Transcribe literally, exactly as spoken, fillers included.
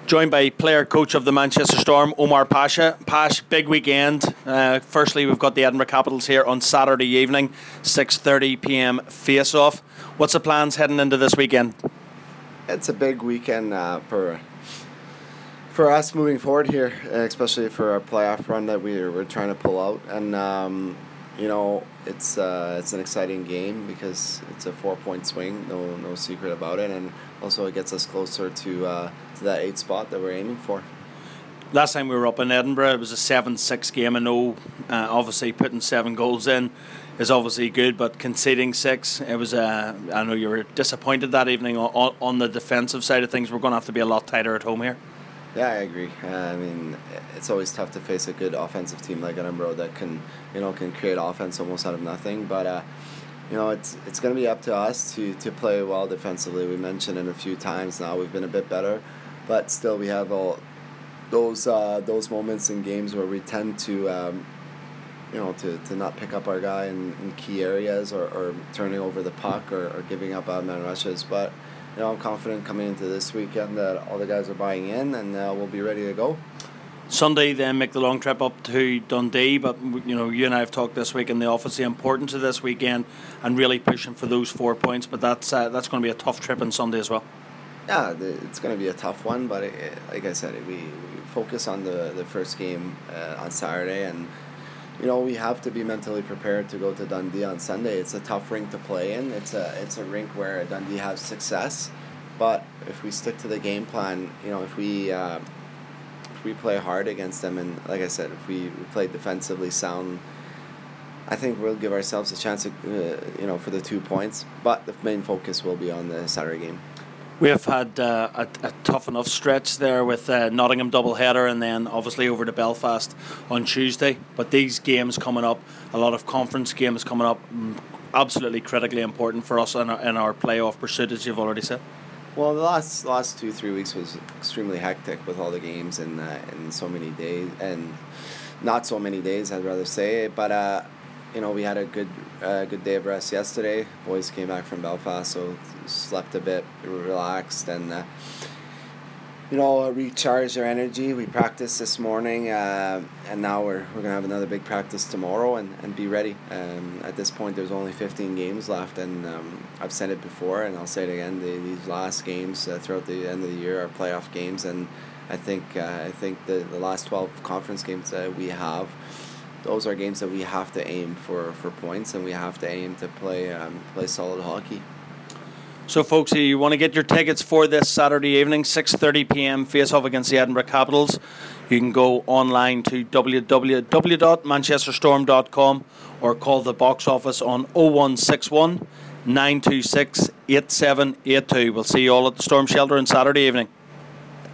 Joined by player coach of the Manchester Storm, Omar Pasha. Pash, big weekend. Uh, firstly, we've got the Edinburgh Capitals here on Saturday evening, six thirty p.m. face-off. What's the plans heading into this weekend? It's a big weekend uh, for for us moving forward here, especially for our playoff run that we're we're trying to pull out. And um, you know, it's uh, it's an exciting game because it's a four-point swing. No no secret about it, and also it gets us closer to uh, to that eighth spot that we're aiming for. Last time we were up in Edinburgh, it was a seven six game. I know, uh, obviously, putting seven goals in is obviously good, but conceding six, it was. Uh, I know you were disappointed that evening on, on the defensive side of things. We're going to have to be a lot tighter at home here. Yeah, I agree. Uh, I mean, it's always tough to face a good offensive team like Edinburgh that can, you know, can create offense almost out of nothing. But uh, you know, it's it's going to be up to us to, to play well defensively. We mentioned it a few times now. We've been a bit better, but still we have all those uh, those moments in games where we tend to, um, you know, to, to not pick up our guy in, in key areas or, or turning over the puck or, or giving up odd man rushes. But you know, I'm confident coming into this weekend that all the guys are buying in and uh, we'll be ready to go. Sunday, then make the long trip up to Dundee. But you know, you and I have talked this week in the office the importance of this weekend and really pushing for those four points. But that's uh, that's going to be a tough trip on Sunday as well. Yeah, it's going to be a tough one. But it, like I said, we, we focus on the the first game uh, on Saturday, and you know we have to be mentally prepared to go to Dundee on Sunday. It's a tough rink to play in. It's a it's a rink where Dundee has success, but if we stick to the game plan, you know, if we uh, if we play hard against them, and like I said, if we, we play defensively sound, I think we'll give ourselves a chance, to, uh, you know, for the two points. But the main focus will be on the Saturday game. We have had uh, a, a tough enough stretch there with uh, Nottingham doubleheader and then obviously over to Belfast on Tuesday. But these games coming up, a lot of conference games coming up, absolutely critically important for us in our, in our playoff pursuit, as you've already said. Well, the last last two three weeks was extremely hectic with all the games and uh, and so many days and not so many days, I'd rather say. But uh, you know, we had a good uh, good day of rest yesterday. Boys came back from Belfast, so slept a bit, relaxed, and uh, you know, recharged our energy. We practiced this morning, uh, and now we're we're gonna have another big practice tomorrow and, and be ready. Um, at this point, there's only fifteen games left, and um, I've said it before, and I'll say it again. The, these last games uh, throughout the end of the year are playoff games, and I think uh, I think the the last twelve conference games that we have, those are games that we have to aim for, for points, and we have to aim to play um, play solid hockey. So, folks, if you want to get your tickets for this Saturday evening, six thirty p.m. face-off against the Edinburgh Capitals, you can go online to w w w dot manchester storm dot com or call the box office on oh one six one, nine two six, eight seven eight two. We'll see you all at the Storm Shelter on Saturday evening.